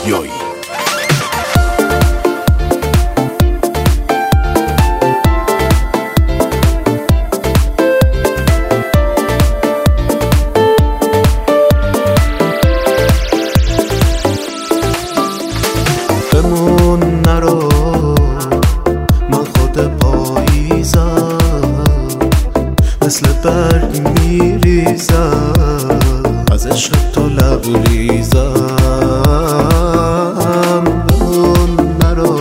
یحیایی. بمون نرو من خود پاییزم، مثل برگ میریزم از عشق تو لبریزم. بمون نرو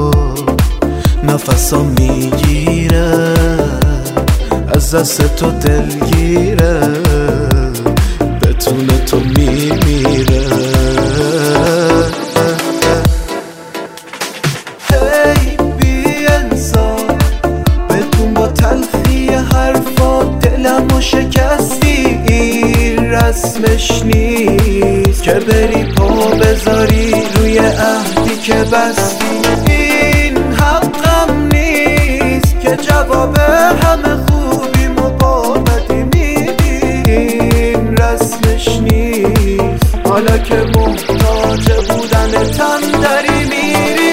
نفسم میگیره از دست تو دلگیره، بتونه تو میمیره. دلمو شکستی این رسمش نیست که بری پا بذاری روی عهدی که بستی. این حقم نیست که جواب همه خوبیمو با بدی میدی. این رسمش نیست حالا که محتاج بودنتم داری میری.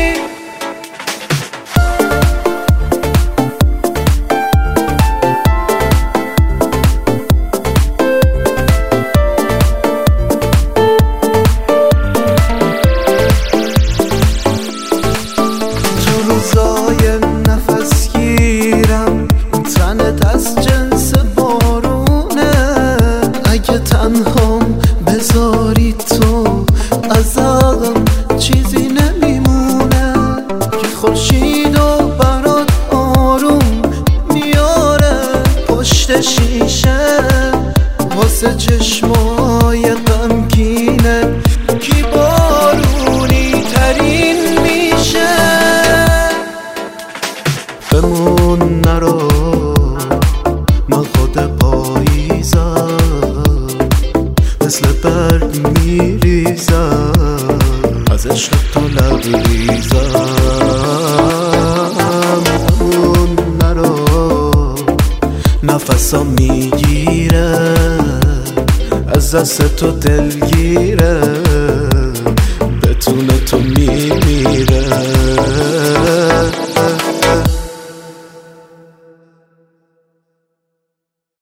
روزای نفس گیرم تنت از جنس بارونه، اگه تنهام بذاری تو ازم چیزی نمیمونه که خورشید و برات آروم میاره پشت شیشه واسه چشمای غمگینه کی بارونی ترین میشه. بمون نرو من خود پاییزم، مثل برگ میریزم از عشق تو لبریزم. بمون نرو نفسم میگیره از دست تو دلگیره،